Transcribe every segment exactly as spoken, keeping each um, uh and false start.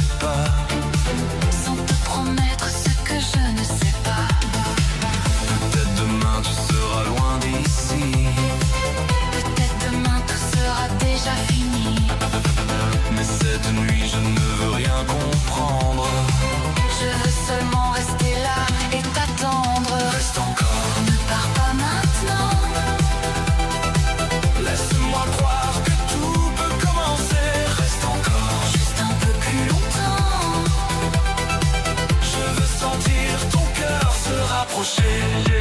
pas, sans te promettre ce que je ne sais pas. peut-être demain tu seras loin d'ici, Peut-être demain tout sera déjà fini. mais cette nuit je ne veux rien comprendre. Je veux seulement rester là et t'attendre. Reste encore, Ne pars pas maintenant. laisse-moi croire que tout peut commencer. Reste encore, Juste un peu plus longtemps. je veux sentir ton cœur se rapprocher.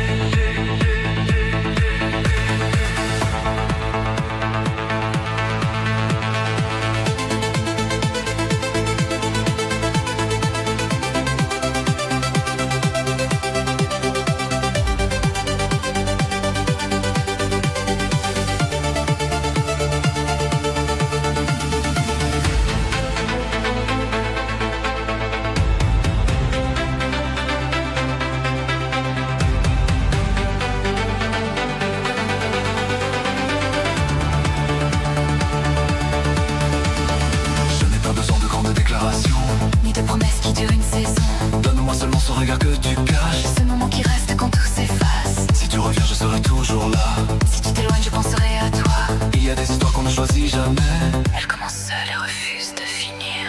Je n'ai pas besoin de grandes déclarations, Ni de promesses qui durent une saison. donne-moi seulement ce regard que tu caches. Ce moment qui reste quand tout s'efface. Si tu reviens je serai toujours là. Si tu t'éloignes, je penserai à toi. Il y a des histoires qu'on ne choisit jamais. Elle commence seule et refuse de finir.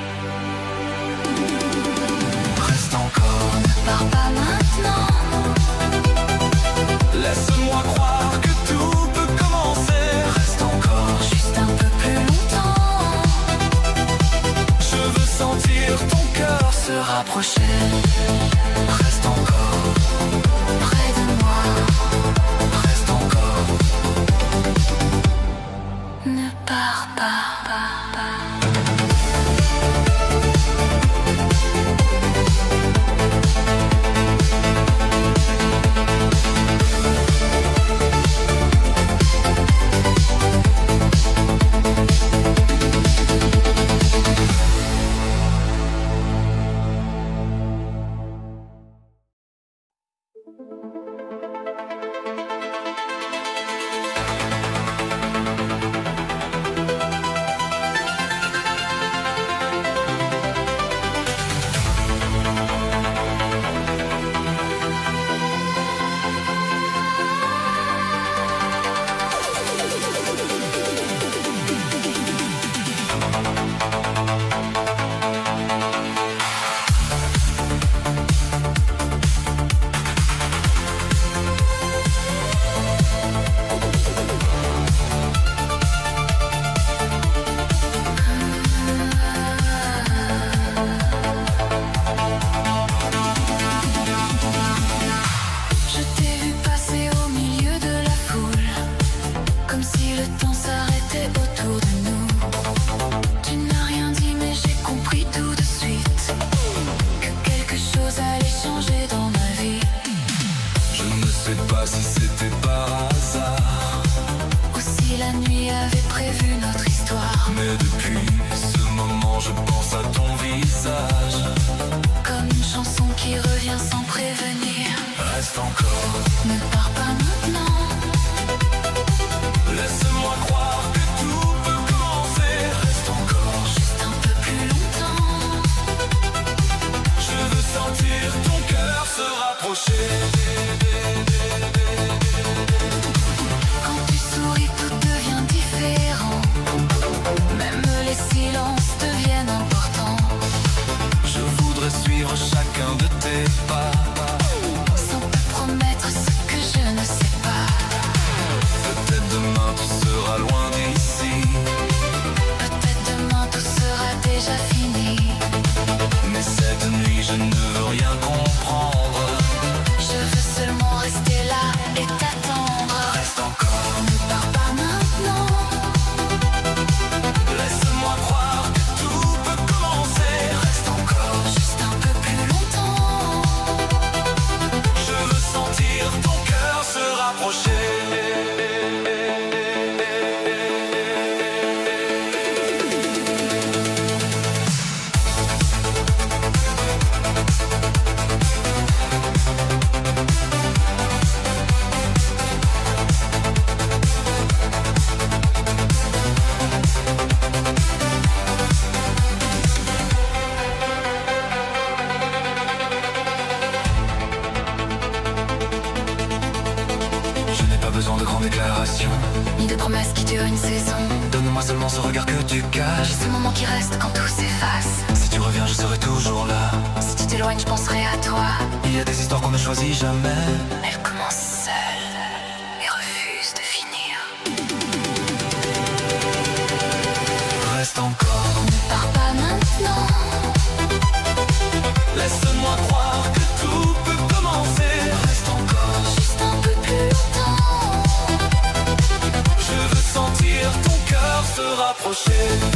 Reste encore, Ne pars pas maintenant. laisse-moi croire que tout peut commencer. Reste encore, Juste un peu plus longtemps. je veux sentir ton cœur se rapprocher. Reste encore, Près de moi. reste encore. Ne pars pas. Je t'ai vu passer au milieu de la foule, comme si le temps s'arrêtait autour de nous. Tu n'as rien dit mais j'ai compris tout de suite que quelque chose allait changer dans ma vie. Je ne sais pas si c'était par hasard, Ou si la nuit avait prévu notre histoire. mais depuis ce moment je pense à ton visage. Comme une chanson qui revient sans prévenir. Reste encore, Ne pars pas maintenant. laisse-moi croire que tout peut commencer. Reste encore, Juste un peu plus longtemps. je veux sentir ton cœur se rapprocher. Quand tu souris, tout devient différent. Même les silences deviennent importants. Je voudrais suivre chacun de tes pas, Sans te promettre ni de promesses qui durent une saison. Donne-moi seulement ce regard que tu caches. J'ai ce moment qui reste quand tout s'efface. Si tu reviens, je serai toujours là. Si tu t'éloignes, je penserai à toi. Il y a des histoires qu'on ne choisit jamais. Elle commence seule et refuse de finir. Reste encore. Ne pars pas maintenant. Laisse-moi croire que tout peut commencer. Reste encore. Juste un peu plus longtemps. Je veux sentir ton cœur se rapprocher.